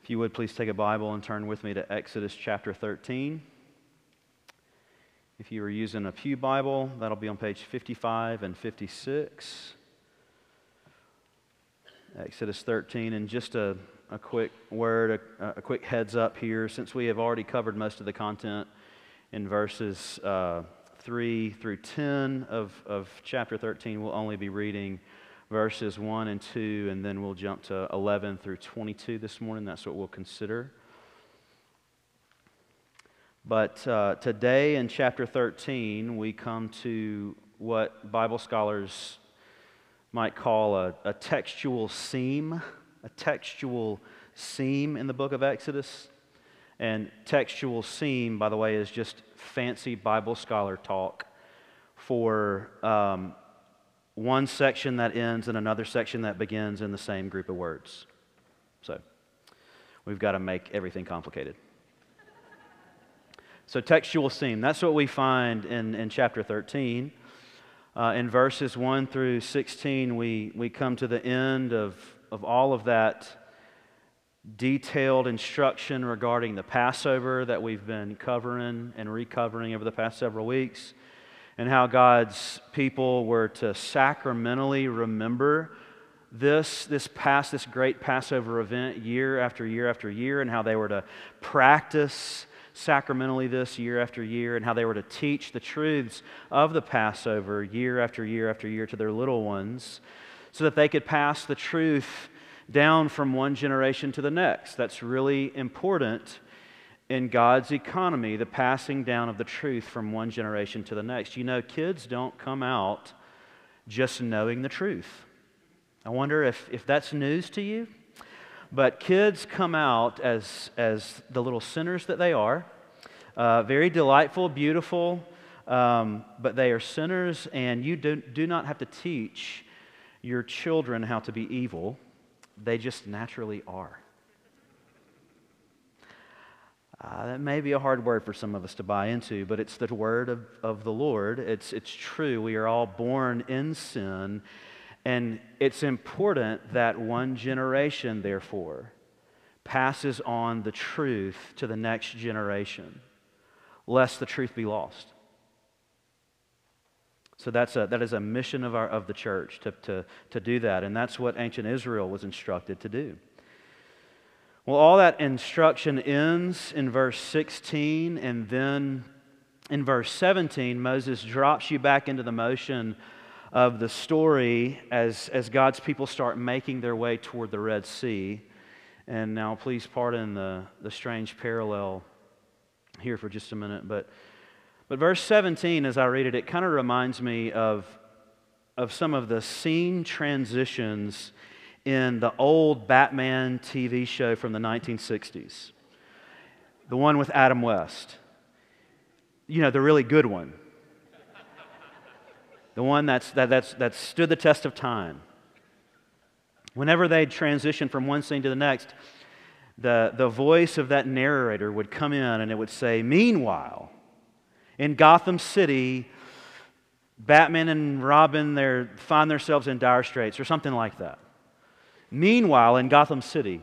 If you would, please take a Bible and turn with me to Exodus chapter 13. If you are using a pew Bible, that'll be on page 55 and 56. Exodus 13, and just a quick word, a quick heads up here, since we have already covered most of the content in verses 3 through 10 of chapter 13, we'll only be reading verses 1 and 2, and then we'll jump to 11 through 22 this morning. That's what we'll consider. But today in chapter 13, we come to what Bible scholars might call a textual seam in the book of Exodus. And textual seam, by the way, is just fancy Bible scholar talk for one section that ends and another section that begins in the same group of words. So we've got to make everything complicated. So textual seam, that's what we find in chapter 13. In verses 1 through 16, we come to the end of all of that detailed instruction regarding the Passover that we've been covering and recovering over the past several weeks, and how God's people were to sacramentally remember this great Passover event year after year after year, and how they were to practice sacramentally this year after year, and how they were to teach the truths of the Passover year after year after year to their little ones, so that they could pass the truth down from one generation to the next. That's really important in God's economy, the passing down of the truth from one generation to the next. You know, kids don't come out just knowing the truth. I wonder if that's news to you. But kids come out as the little sinners that they are, very delightful, beautiful, but they are sinners, and you do not have to teach your children how to be evil. They just naturally are. That may be a hard word for some of us to buy into, but it's the word of the Lord. It's true. We are all born in sin, and it's important that one generation, therefore, passes on the truth to the next generation, lest the truth be lost. So that is a mission of the church to do that, and that's what ancient Israel was instructed to do. Well, all that instruction ends in verse 16, and then in verse 17, Moses drops you back into the motion of the story as God's people start making their way toward the Red Sea. And now please pardon the strange parallel here for just a minute, but verse 17, as I read it, it kind of reminds me of some of the scene transitions in the old Batman TV show from the 1960s. The one with Adam West. You know, the really good one. The one that stood the test of time. Whenever they'd transition from one scene to the next, the voice of that narrator would come in and it would say, "Meanwhile, in Gotham City, Batman and Robin find themselves in dire straits," or something like that. Meanwhile, in Gotham City.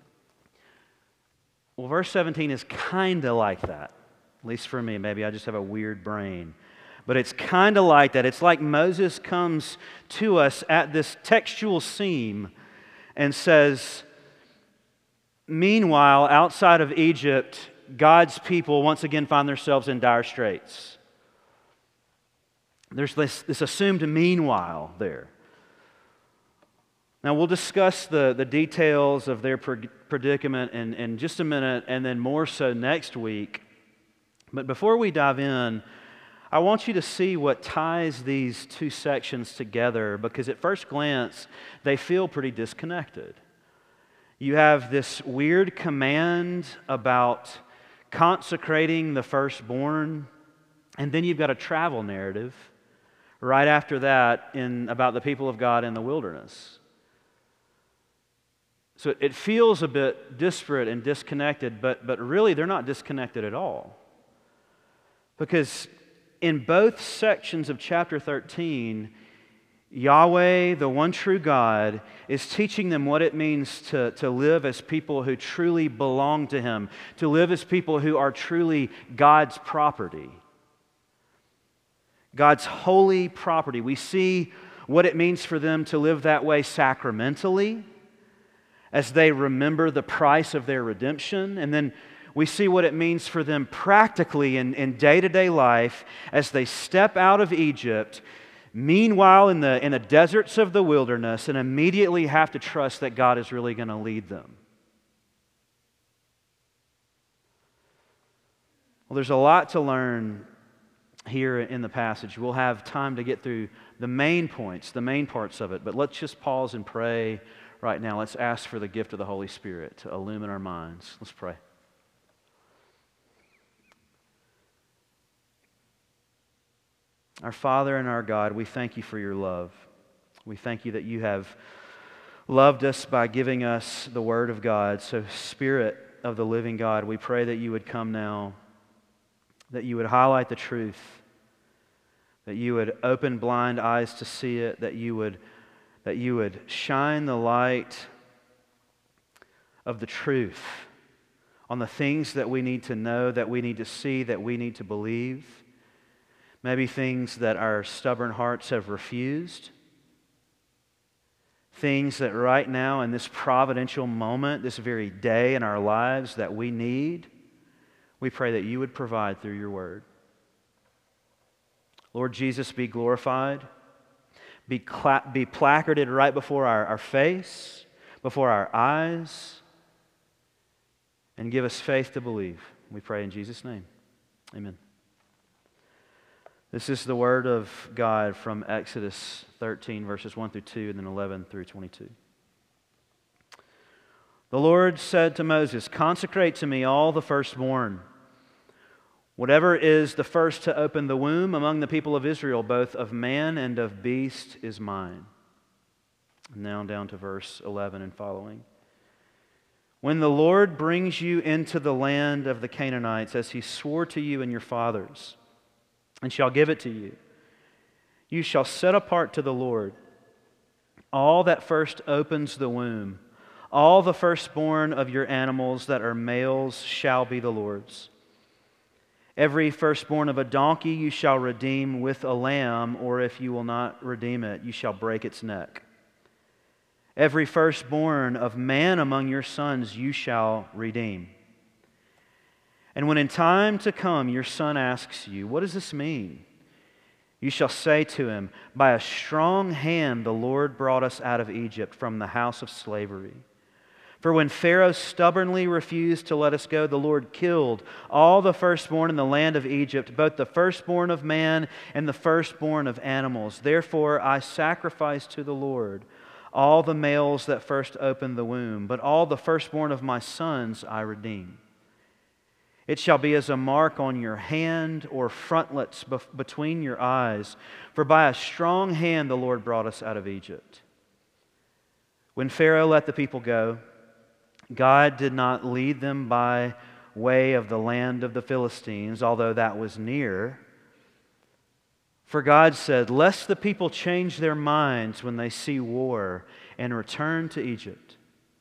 Well, verse 17 is kind of like that. At least for me. Maybe I just have a weird brain. But it's kind of like that. It's like Moses comes to us at this textual seam and says, meanwhile, outside of Egypt, God's people once again find themselves in dire straits. There's this assumed meanwhile there. Now, we'll discuss the details of their predicament in just a minute, and then more so next week. But before we dive in, I want you to see what ties these two sections together, because at first glance, they feel pretty disconnected. You have this weird command about consecrating the firstborn, and then you've got a travel narrative right after that about the people of God in the wilderness. So it feels a bit disparate and disconnected, but really they're not disconnected at all. Because in both sections of chapter 13, Yahweh, the one true God, is teaching them what it means to live as people who truly belong to Him, to live as people who are truly God's property. God's holy property. We see what it means for them to live that way sacramentally, as they remember the price of their redemption. And then we see what it means for them practically in day-to-day life as they step out of Egypt, meanwhile in the deserts of the wilderness, and immediately have to trust that God is really going to lead them. Well, there's a lot to learn here in the passage. We'll have time to get through the main points, the main parts of it, but let's just pause and pray right now. Let's ask for the gift of the Holy Spirit to illumine our minds. Let's pray. Our Father and our God, we thank You for Your love. We thank You that You have loved us by giving us the Word of God. So, Spirit of the living God, we pray that You would come now, that You would highlight the truth, that You would open blind eyes to see it, that You would shine the light of the truth on the things that we need to know, that we need to see, that we need to believe. Maybe things that our stubborn hearts have refused. Things that right now in this providential moment, this very day in our lives that we need. We pray that You would provide through Your Word. Lord Jesus, be glorified. Be placarded right before our face, before our eyes, and give us faith to believe. We pray in Jesus' name. Amen. This is the Word of God from Exodus 13, verses 1 through 2, and then 11 through 22. The Lord said to Moses, "Consecrate to Me all the firstborn. Whatever is the first to open the womb among the people of Israel, both of man and of beast, is mine." And now down to verse 11 and following. "When the Lord brings you into the land of the Canaanites, as He swore to you and your fathers, and shall give it to you, you shall set apart to the Lord all that first opens the womb. All the firstborn of your animals that are males shall be the Lord's. Every firstborn of a donkey you shall redeem with a lamb, or if you will not redeem it, you shall break its neck. Every firstborn of man among your sons you shall redeem. And when in time to come your son asks you, 'What does this mean?' you shall say to him, 'By a strong hand the Lord brought us out of Egypt from the house of slavery. For when Pharaoh stubbornly refused to let us go, the Lord killed all the firstborn in the land of Egypt, both the firstborn of man and the firstborn of animals. Therefore I sacrifice to the Lord all the males that first opened the womb, but all the firstborn of my sons I redeem. It shall be as a mark on your hand or frontlets between your eyes, for by a strong hand the Lord brought us out of Egypt.' When Pharaoh let the people go, God did not lead them by way of the land of the Philistines, although that was near. For God said, 'Lest the people change their minds when they see war and return to Egypt.'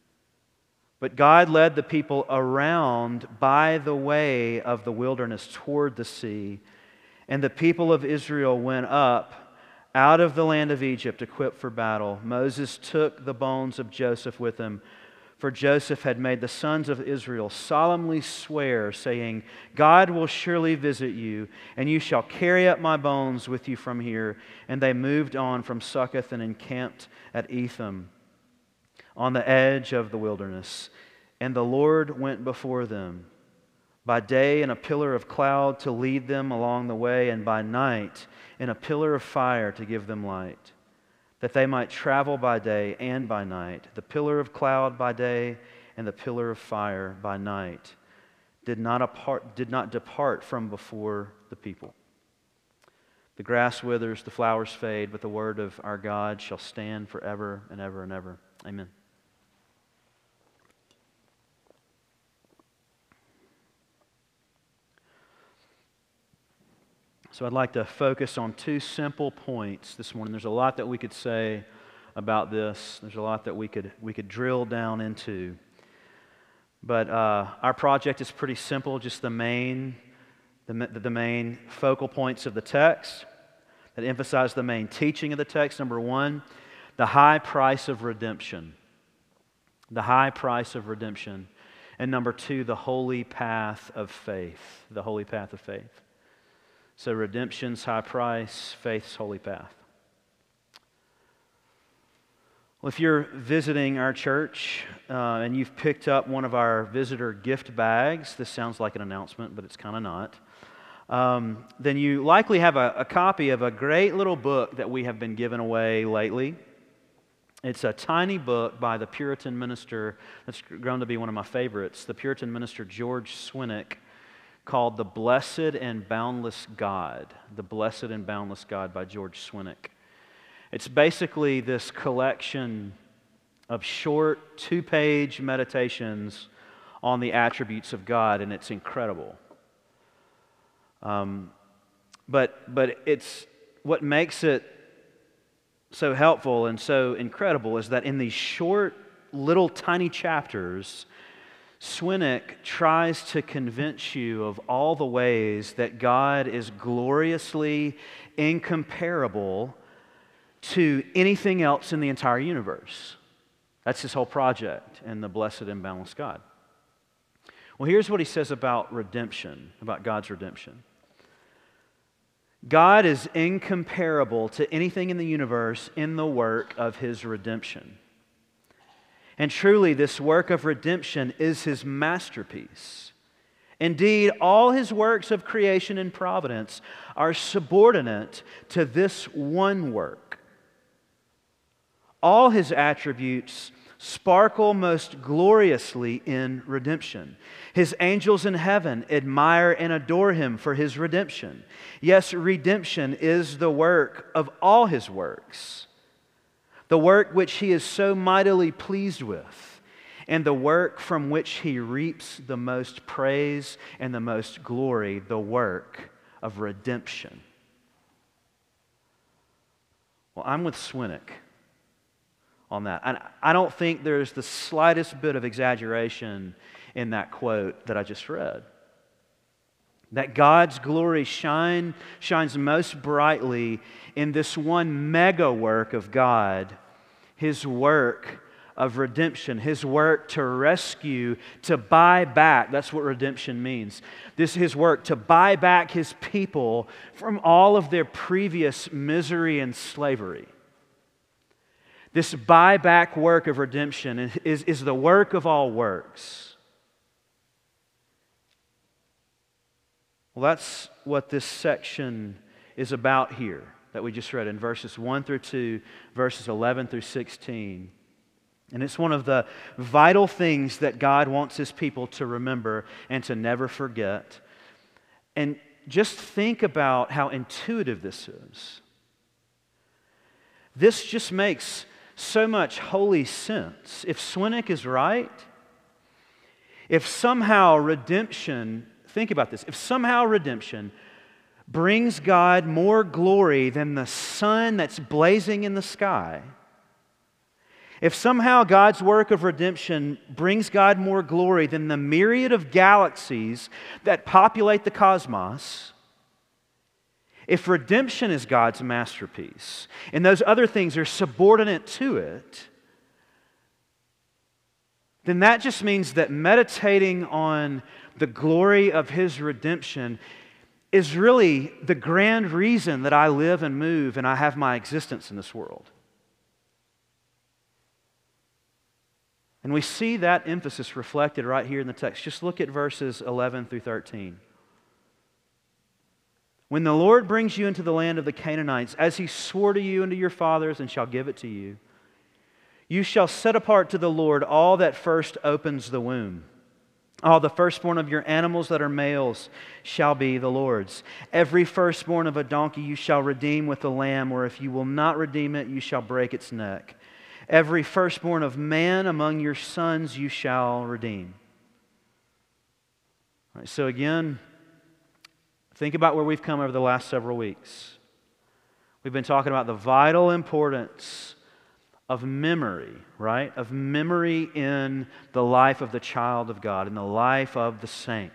But God led the people around by the way of the wilderness toward the sea, and the people of Israel went up out of the land of Egypt equipped for battle. Moses took the bones of Joseph with him, for Joseph had made the sons of Israel solemnly swear, saying, 'God will surely visit you, and you shall carry up my bones with you from here.' And they moved on from Succoth and encamped at Etham on the edge of the wilderness. And the Lord went before them by day in a pillar of cloud to lead them along the way, and by night in a pillar of fire to give them light, that they might travel by day and by night. The pillar of cloud by day and the pillar of fire by night did not depart from before the people. The grass withers, the flowers fade, but the word of our God shall stand forever and ever and ever. Amen. So I'd like to focus on two simple points this morning. There's a lot that we could say about this. There's a lot that we could drill down into. But our project is pretty simple, just the main focal points of the text that emphasize the main teaching of the text. Number one, the high price of redemption. The high price of redemption. And number two, the holy path of faith. The holy path of faith. So redemption's high price, faith's holy path. Well, if you're visiting our church and you've picked up one of our visitor gift bags, this sounds like an announcement, but it's kind of not, then you likely have a copy of a great little book that we have been giving away lately. It's a tiny book by the Puritan minister that's grown to be one of my favorites, the Puritan minister George Swinnock, called The Blessed and Boundless God. The Blessed and Boundless God by George Swinnock. It's basically this collection of short 2-page meditations on the attributes of God, and it's incredible. But it's what makes it so helpful and so incredible is that in these short, little, tiny chapters, Swinnock tries to convince you of all the ways that God is gloriously incomparable to anything else in the entire universe. That's his whole project in The Blessed and Boundless God. Well, here's what he says about redemption, about God's redemption. God is incomparable to anything in the universe in the work of His redemption. And truly, this work of redemption is His masterpiece. Indeed, all His works of creation and providence are subordinate to this one work. All His attributes sparkle most gloriously in redemption. His angels in heaven admire and adore Him for His redemption. Yes, redemption is the work of all His works. The work which He is so mightily pleased with, and the work from which He reaps the most praise and the most glory, the work of redemption. Well, I'm with Swinnock on that. And I don't think there's the slightest bit of exaggeration in that quote that I just read. That God's glory shines most brightly in this one mega work of God, His work of redemption, His work to rescue, to buy back. That's what redemption means. This is His work to buy back His people from all of their previous misery and slavery. This buyback work of redemption is the work of all works. Well, that's what this section is about here that we just read in verses 1 through 2, verses 11 through 16. And it's one of the vital things that God wants His people to remember and to never forget. And just think about how intuitive this is. This just makes so much holy sense. If Swinnock is right, if somehow redemption, think about this, if somehow redemption brings God more glory than the sun that's blazing in the sky, if somehow God's work of redemption brings God more glory than the myriad of galaxies that populate the cosmos, if redemption is God's masterpiece and those other things are subordinate to it, then that just means that meditating on the glory of His redemption is really the grand reason that I live and move and I have my existence in this world. And we see that emphasis reflected right here in the text. Just look at verses 11 through 13. When the Lord brings you into the land of the Canaanites, as He swore to you and to your fathers and shall give it to you, you shall set apart to the Lord all that first opens the womb. All the firstborn of your animals that are males shall be the Lord's. Every firstborn of a donkey you shall redeem with a lamb, or if you will not redeem it, you shall break its neck. Every firstborn of man among your sons you shall redeem. All right, so again, Think about where we've come over the last several weeks. We've been talking about the vital importance of memory, right? Of memory in the life of the child of God, in the life of the saint.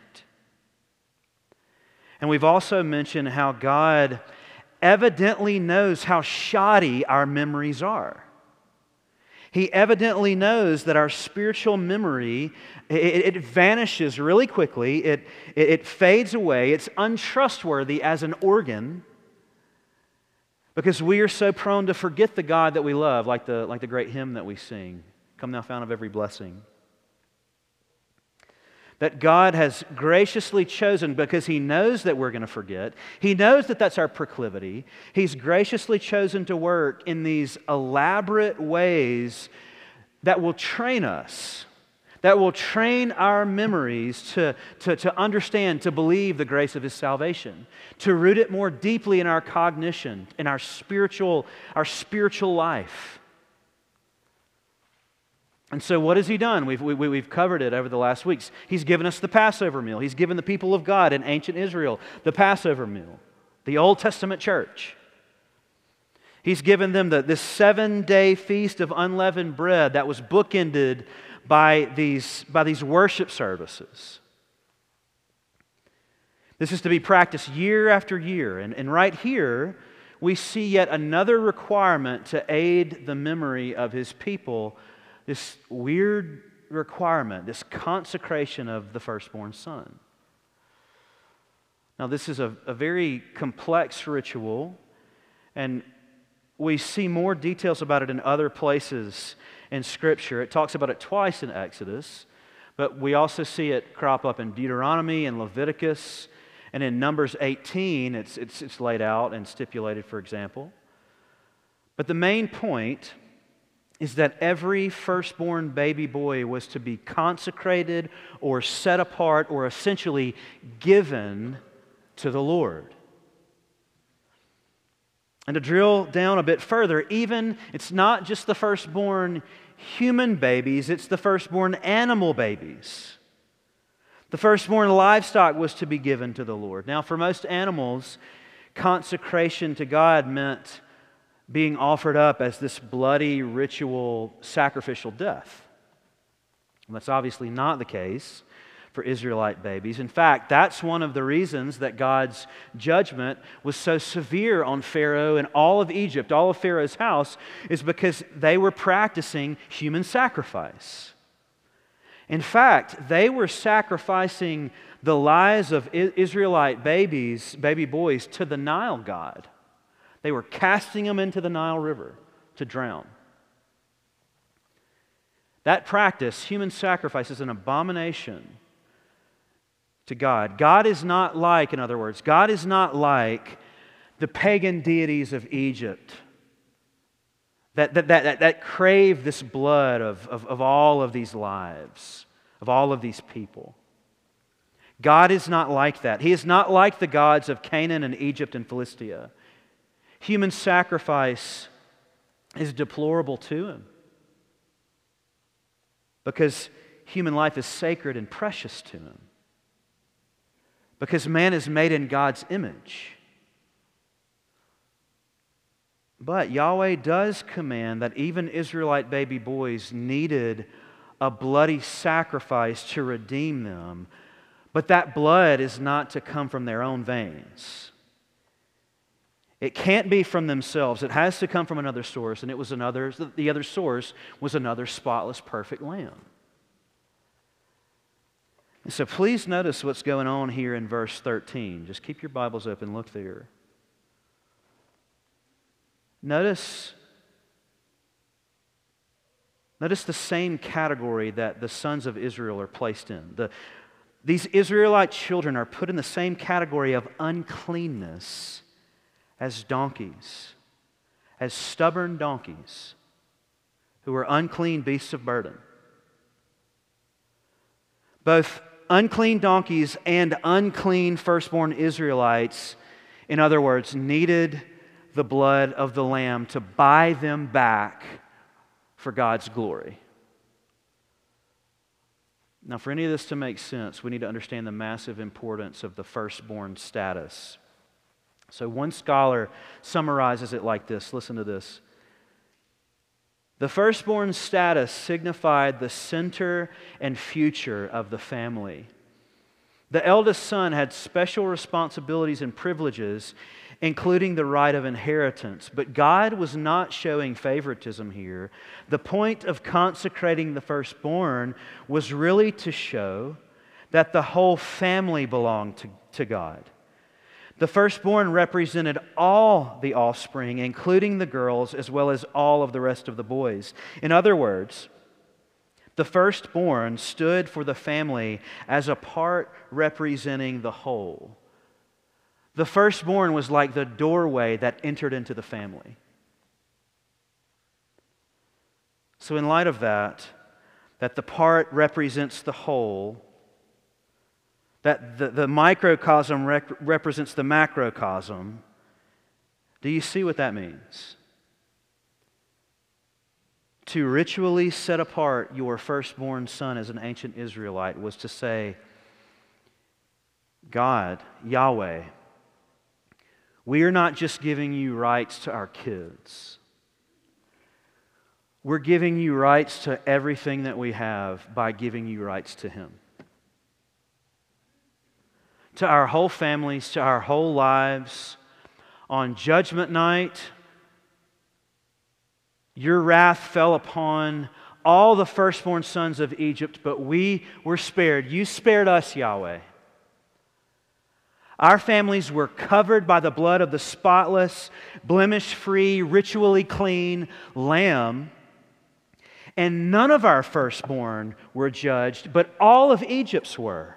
And we've also mentioned how God evidently knows how shoddy our memories are. He evidently knows that our spiritual memory, it vanishes really quickly. It fades away. It's untrustworthy as an organ because we are so prone to forget the God that we love, like the great hymn that we sing, "Come Thou Fount of Every Blessing." That God has graciously chosen, because He knows that we're going to forget. He knows that that's our proclivity. He's graciously chosen to work in these elaborate ways that will train us, that will train our memories to understand, to believe the grace of His salvation, to root it more deeply in our cognition, in our spiritual life. And so what has He done? We've covered it over the last weeks. He's given us the Passover meal. He's given the people of God in ancient Israel the Passover meal, the Old Testament church. He's given them this 7-day feast of unleavened bread that was bookended by these worship services. This is to be practiced year after year. And right here, we see yet another requirement to aid the memory of His people. This weird requirement, this consecration of the firstborn son. Now, this is a very complex ritual, and we see more details about it in other places in Scripture. It talks about it twice in Exodus, but we also see it crop up in Deuteronomy and Leviticus, and in Numbers 18, it's laid out and stipulated, for example. But the main point is that every firstborn baby boy was to be consecrated or set apart or essentially given to the Lord. And to drill down a bit further, it's not just the firstborn human babies, it's the firstborn animal babies. The firstborn livestock was to be given to the Lord. Now, for most animals, consecration to God meant being offered up as this bloody ritual sacrificial death. And that's obviously not the case for Israelite babies. In fact, that's one of the reasons that God's judgment was so severe on Pharaoh and all of Egypt, all of Pharaoh's house, is because they were practicing human sacrifice. In fact, they were sacrificing the lives of Israelite baby boys, to the Nile god. They were casting them into the Nile River to drown. That practice, human sacrifice, is an abomination to God. God is not like, in other words, God is not like the pagan deities of Egypt that crave this blood of all of these lives, of all of these people. God is not like that. He is not like the gods of Canaan and Egypt and Philistia. Human sacrifice is deplorable to Him because human life is sacred and precious to Him. Because man is made in God's image. But Yahweh does command that even Israelite baby boys needed a bloody sacrifice to redeem them, but that blood is not to come from their own veins. It can't be from themselves. It has to come from another source, and the other source was another spotless, perfect lamb. And so please notice what's going on here in verse 13. Just keep your Bibles open, look there. Notice the same category that the sons of Israel are placed in. These Israelite children are put in the same category of uncleanness as donkeys, as stubborn donkeys who are unclean beasts of burden. Both unclean donkeys and unclean firstborn Israelites, in other words, needed the blood of the Lamb to buy them back for God's glory. Now, for any of this to make sense, we need to understand the massive importance of the firstborn status. So one scholar summarizes it like this. Listen to this. The firstborn status signified the center and future of the family. The eldest son had special responsibilities and privileges, including the right of inheritance. But God was not showing favoritism here. The point of consecrating the firstborn was really to show that the whole family belonged to God. The firstborn represented all the offspring, including the girls, as well as all of the rest of the boys. In other words, the firstborn stood for the family as a part representing the whole. The firstborn was like the doorway that entered into the family. So in light of that the part represents the whole, that the microcosm represents the macrocosm, do you see what that means? To ritually set apart your firstborn son as an ancient Israelite was to say, God, Yahweh, we are not just giving you rights to our kids. We're giving you rights to everything that we have by giving you rights to Him. To our whole families, to our whole lives. On Judgment Night, your wrath fell upon all the firstborn sons of Egypt, but we were spared. You spared us, Yahweh. Our families were covered by the blood of the spotless, blemish-free, ritually clean Lamb, and none of our firstborn were judged, but all of Egypt's were.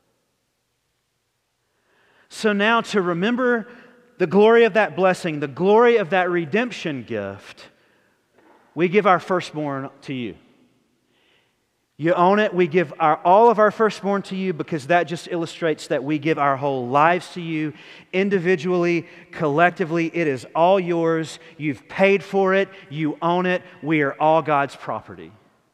So now, to remember the glory of that blessing, the glory of that redemption gift, we give our firstborn to you. You own it. We give all of our firstborn to you because that just illustrates that we give our whole lives to you individually, collectively. It is all yours. You've paid for it. You own it. We are all God's property.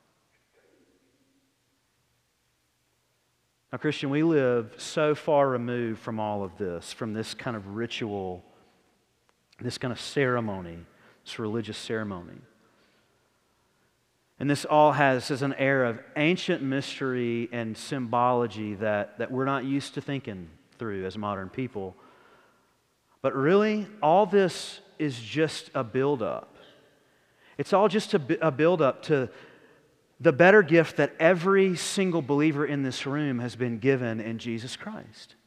Now, Christian, we live so far removed from all of this, from this kind of ritual, this kind of ceremony, this religious ceremony. And this all has an air of ancient mystery and symbology that we're not used to thinking through as modern people. But really, all this is just a build-up. It's all just a build-up to the better gift that every single believer in this room has been given in Jesus Christ.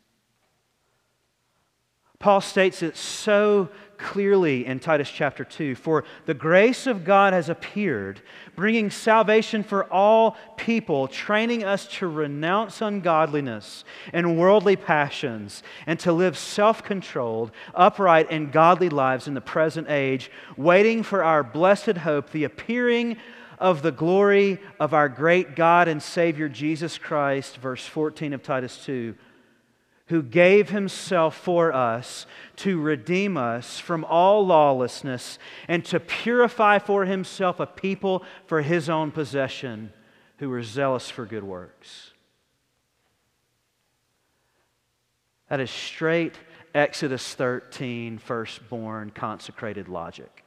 Paul states it so clearly in Titus chapter 2. For the grace of God has appeared, bringing salvation for all people, training us to renounce ungodliness and worldly passions, and to live self-controlled, upright, and godly lives in the present age, waiting for our blessed hope, the appearing of the glory of our great God and Savior Jesus Christ, verse 14 of Titus 2, who gave Himself for us to redeem us from all lawlessness and to purify for Himself a people for His own possession who are zealous for good works. That is straight Exodus 13, firstborn, consecrated logic.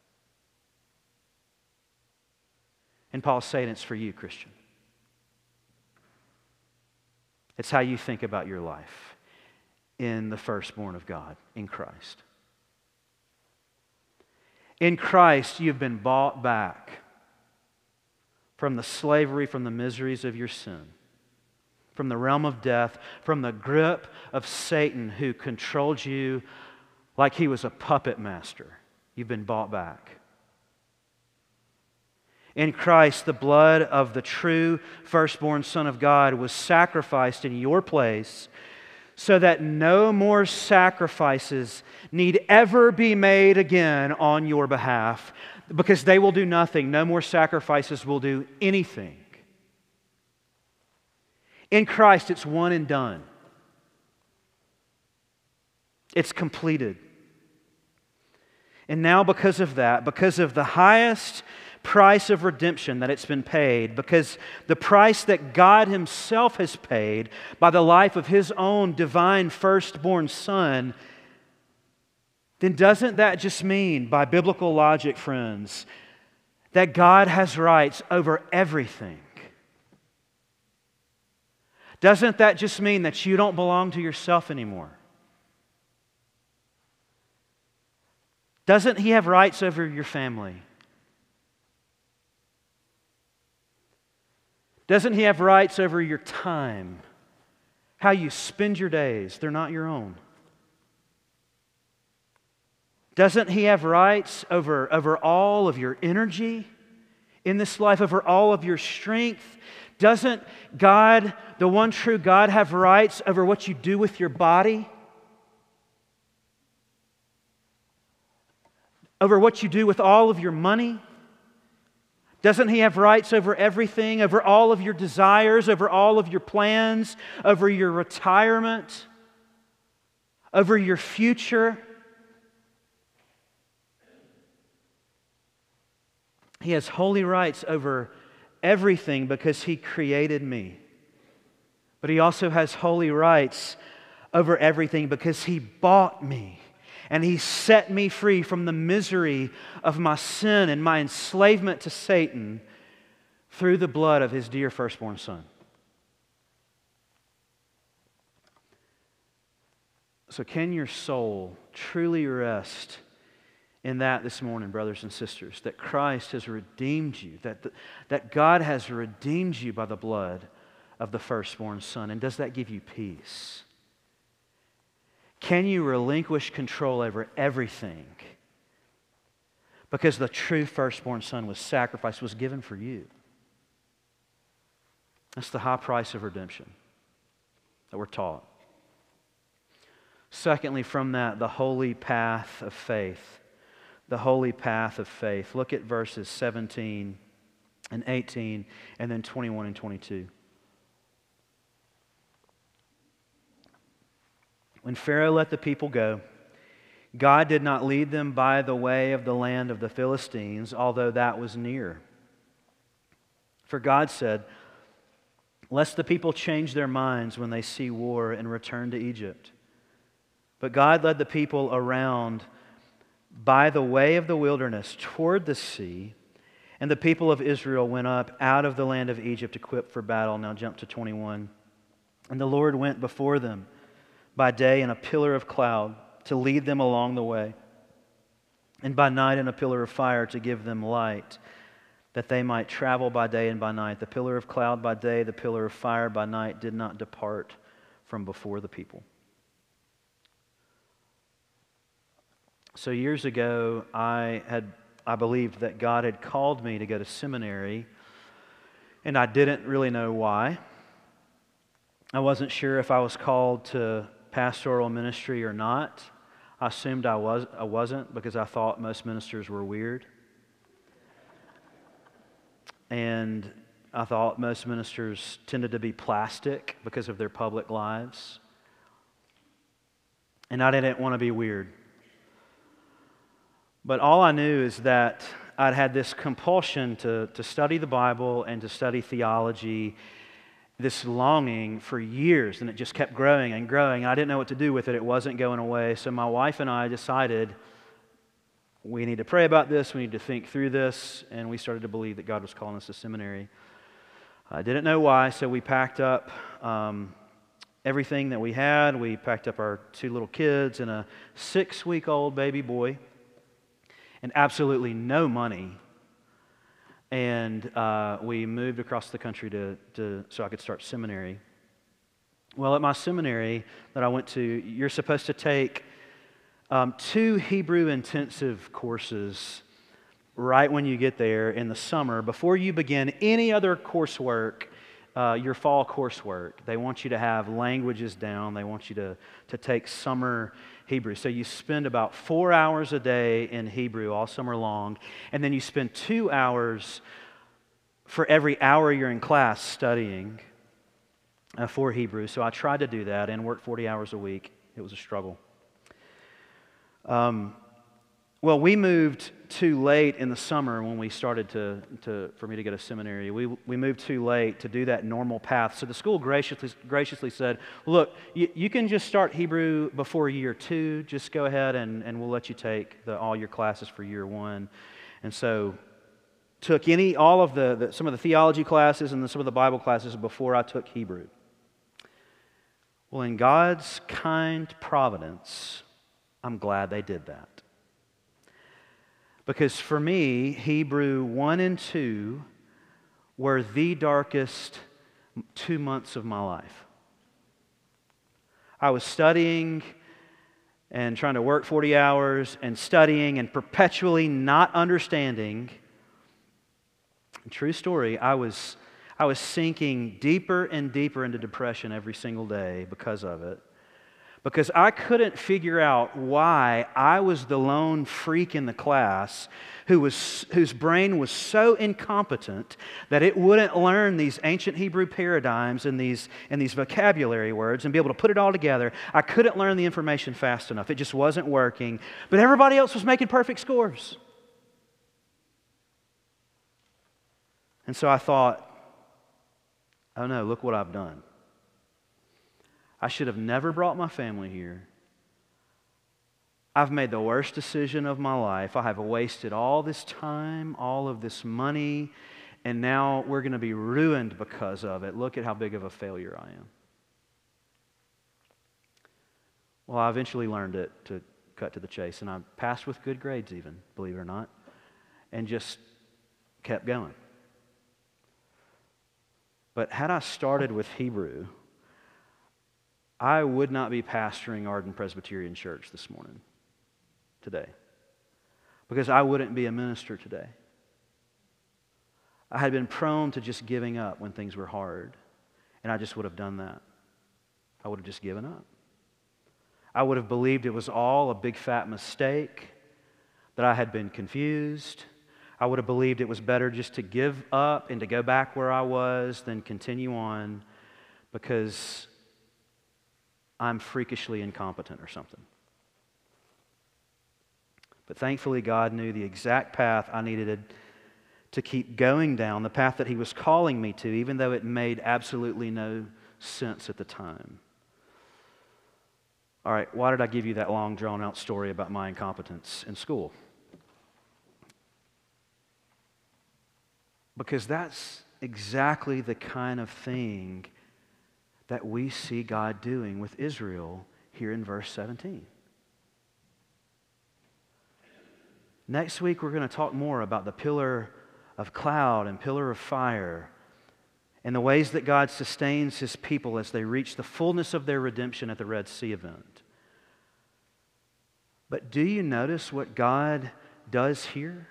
And Paul's saying it's for you, Christian. It's how you think about your life in the firstborn of God, in Christ. In Christ, you've been bought back from the slavery, from the miseries of your sin, from the realm of death, from the grip of Satan who controlled you like he was a puppet master. You've been bought back. In Christ, the blood of the true firstborn Son of God was sacrificed in your place so that no more sacrifices need ever be made again on your behalf, because they will do nothing. No more sacrifices will do anything. In Christ, it's one and done. It's completed. And now because of that, because of the highest price of redemption that it's been paid, because the price that God Himself has paid by the life of His own divine firstborn Son, then doesn't that just mean, by biblical logic, friends, that God has rights over everything? Doesn't that just mean that you don't belong to yourself anymore? Doesn't He have rights over your family? Doesn't He have rights over your time? How you spend your days? They're not your own. Doesn't He have rights over all of your energy in this life, over all of your strength? Doesn't God, the one true God, have rights over what you do with your body? Over what you do with all of your money? Doesn't He have rights over everything, over all of your desires, over all of your plans, over your retirement, over your future? He has holy rights over everything because He created me. But He also has holy rights over everything because He bought me. And He set me free from the misery of my sin and my enslavement to Satan through the blood of His dear firstborn Son. So can your soul truly rest in that this morning, brothers and sisters, that Christ has redeemed you, that God has redeemed you by the blood of the firstborn Son? And does that give you peace? Can you relinquish control over everything because the true firstborn Son was sacrificed, was given for you? That's the high price of redemption that we're taught. Secondly, from that, the holy path of faith. The holy path of faith. Look at verses 17 and 18 and then 21 and 22. When Pharaoh let the people go, God did not lead them by the way of the land of the Philistines, although that was near. For God said, "Lest the people change their minds when they see war and return to Egypt." But God led the people around by the way of the wilderness toward the sea, and the people of Israel went up out of the land of Egypt equipped for battle. Now jump to 21. And the Lord went before them by day in a pillar of cloud to lead them along the way, and by night in a pillar of fire to give them light, that they might travel by day and by night. The pillar of cloud by day, the pillar of fire by night did not depart from before the people. So years ago, I believed that God had called me to go to seminary, and I didn't really know why. I wasn't sure if I was called to pastoral ministry or not. I assumed I wasn't because I thought most ministers were weird. And I thought most ministers tended to be plastic because of their public lives. And I didn't want to be weird. But all I knew is that I'd had this compulsion to study the Bible and to study theology, this longing for years, and it just kept growing and growing. I didn't know what to do with it. It wasn't going away. So my wife and I decided we need to pray about this, we need to think through this, and we started to believe that God was calling us to seminary. I didn't know why, so we packed up everything that we had. We packed up our 2 little kids and a 6-week-old baby boy, and absolutely no money. And we moved across the country so I could start seminary. Well, at my seminary that I went to, you're supposed to take 2 Hebrew intensive courses right when you get there in the summer before you begin any other coursework, your fall coursework. They want you to have languages down. They want you to take summer Hebrew. So you spend about 4 hours a day in Hebrew all summer long, and then you spend 2 hours for every hour you're in class studying for Hebrew. So I tried to do that and work 40 hours a week. It was a struggle. Well, we moved too late in the summer when we started for me to go to seminary. We moved too late to do that normal path. So the school graciously said, look, you can just start Hebrew before year 2. Just go ahead and we'll let you take all your classes for year 1. And so took all of some of the theology classes and some of the Bible classes before I took Hebrew. Well, in God's kind providence, I'm glad they did that. Because for me, Hebrew 1 and 2 were the darkest 2 months of my life. I was studying and trying to work 40 hours and studying and perpetually not understanding. True story, I was sinking deeper and deeper into depression every single day because of it. Because I couldn't figure out why I was the lone freak in the class whose brain was so incompetent that it wouldn't learn these ancient Hebrew paradigms and these vocabulary words and be able to put it all together. I couldn't learn the information fast enough. It just wasn't working. But everybody else was making perfect scores. And so I thought, oh no, look what I've done. I should have never brought my family here. I've made the worst decision of my life. I have wasted all this time, all of this money, and now we're going to be ruined because of it. Look at how big of a failure I am. Well, I eventually learned it, to cut to the chase, and I passed with good grades even, believe it or not, and just kept going. But had I started with Hebrew, I would not be pastoring Arden Presbyterian Church today, because I wouldn't be a minister today. I had been prone to just giving up when things were hard, and I just would have done that. I would have just given up. I would have believed it was all a big fat mistake, that I had been confused. I would have believed it was better just to give up and to go back where I was than continue on, because I'm freakishly incompetent or something. But thankfully, God knew the exact path I needed to keep going down, the path that He was calling me to, even though it made absolutely no sense at the time. All right, why did I give you that long, drawn-out story about my incompetence in school? Because that's exactly the kind of thing that we see God doing with Israel here in verse 17. Next week, we're going to talk more about the pillar of cloud and pillar of fire and the ways that God sustains His people as they reach the fullness of their redemption at the Red Sea event. But do you notice what God does here?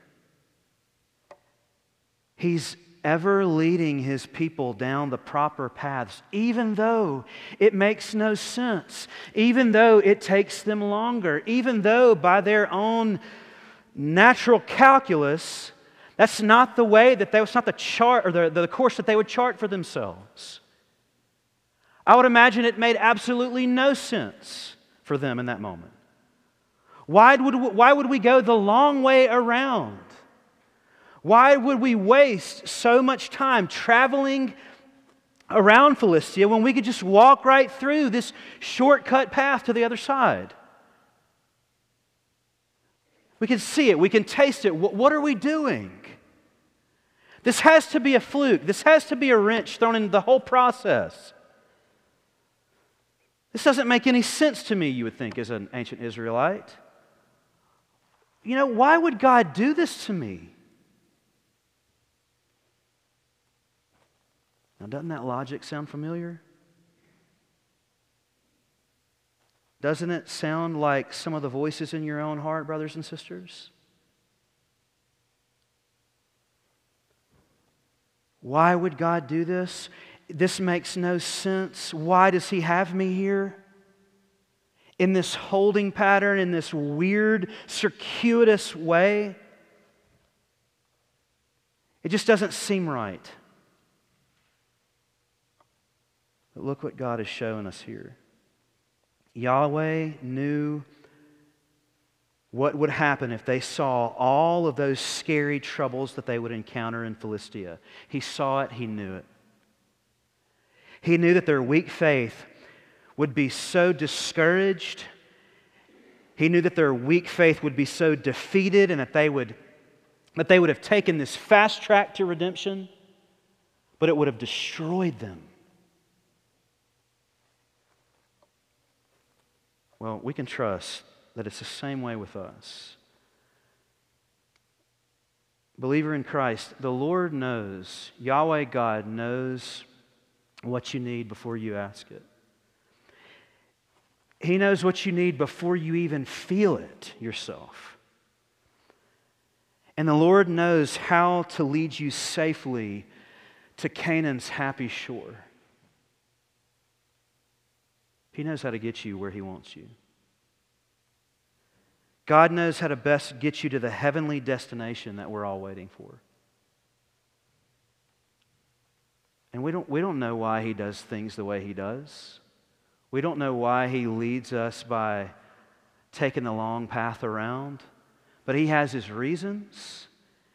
He's ever leading His people down the proper paths, even though it makes no sense, even though it takes them longer, even though by their own natural calculus, that's not the way that's not the chart or the course that they would chart for themselves. I would imagine it made absolutely no sense for them in that moment. Why would we go the long way around? Why would we waste so much time traveling around Philistia when we could just walk right through this shortcut path to the other side? We can see it. We can taste it. What are we doing? This has to be a fluke. This has to be a wrench thrown into the whole process. This doesn't make any sense to me, you would think, as an ancient Israelite. You know, why would God do this to me? Now, doesn't that logic sound familiar? Doesn't it sound like some of the voices in your own heart, brothers and sisters? Why would God do this? This makes no sense. Why does He have me here? In this holding pattern, in this weird, circuitous way? It just doesn't seem right. But look what God is showing us here. Yahweh knew what would happen if they saw all of those scary troubles that they would encounter in Philistia. He saw it, he knew it. He knew that their weak faith would be so discouraged. He knew that their weak faith would be so defeated and that they would have taken this fast track to redemption, but it would have destroyed them. Well, we can trust that it's the same way with us. Believer in Christ, the Lord knows, Yahweh God knows what you need before you ask it. He knows what you need before you even feel it yourself. And the Lord knows how to lead you safely to Canaan's happy shore. He knows how to get you where He wants you. God knows how to best get you to the heavenly destination that we're all waiting for. And we don't know why He does things the way He does. We don't know why He leads us by taking the long path around. But He has His reasons.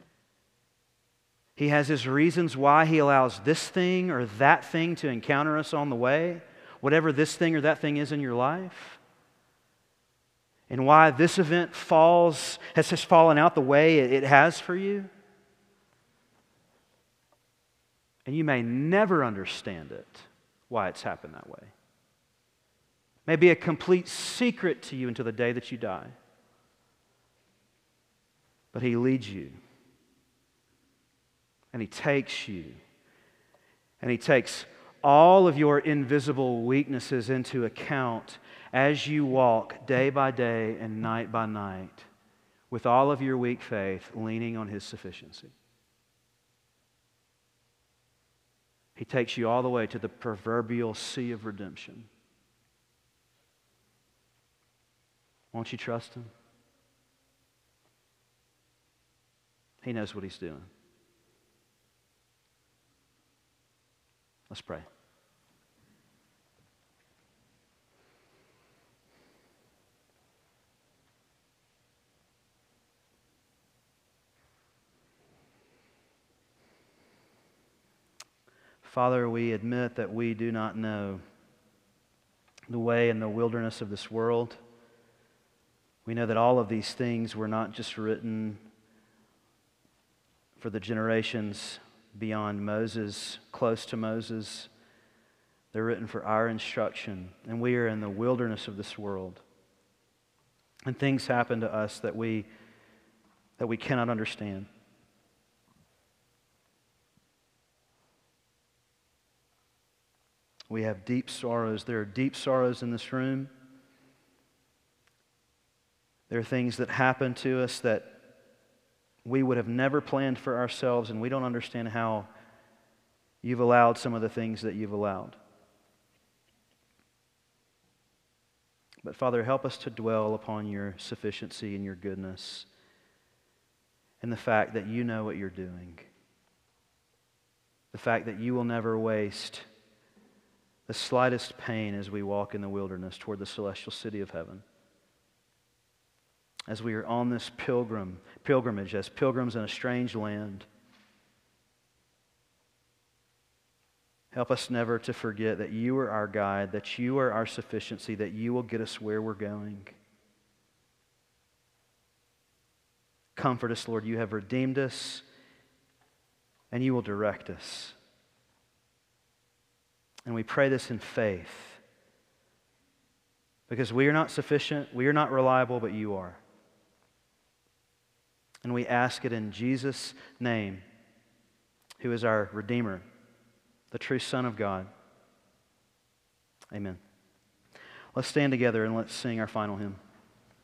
He has His reasons why He allows this thing or that thing to encounter us on the way, whatever this thing or that thing is in your life. And why this event has fallen out the way it has for you. And you may never understand it, why it's happened that way. May be a complete secret to you until the day that you die. But He leads you. And He takes you. And He takes all of your invisible weaknesses into account as you walk day by day and night by night with all of your weak faith leaning on His sufficiency. He takes you all the way to the proverbial sea of redemption. Won't you trust Him? He knows what He's doing. Let's pray. Father, we admit that we do not know the way in the wilderness of this world. We know that all of these things were not just written for the generations beyond Moses, close to Moses. They're written for our instruction. And we are in the wilderness of this world. And things happen to us that we cannot understand. We have deep sorrows. There are deep sorrows in this room. There are things that happen to us that we would have never planned for ourselves, and we don't understand how You've allowed some of the things that You've allowed. But Father, help us to dwell upon Your sufficiency and Your goodness and the fact that You know what You're doing. The fact that You will never waste the slightest pain as we walk in the wilderness toward the celestial city of heaven. As we are on this pilgrimage, as pilgrims in a strange land, help us never to forget that You are our guide, that You are our sufficiency, that You will get us where we're going. Comfort us, Lord. You have redeemed us, and You will direct us. And we pray this in faith, because we are not sufficient, we are not reliable, but You are. And we ask it in Jesus' name, who is our Redeemer, the true Son of God. Amen. Let's stand together and let's sing our final hymn.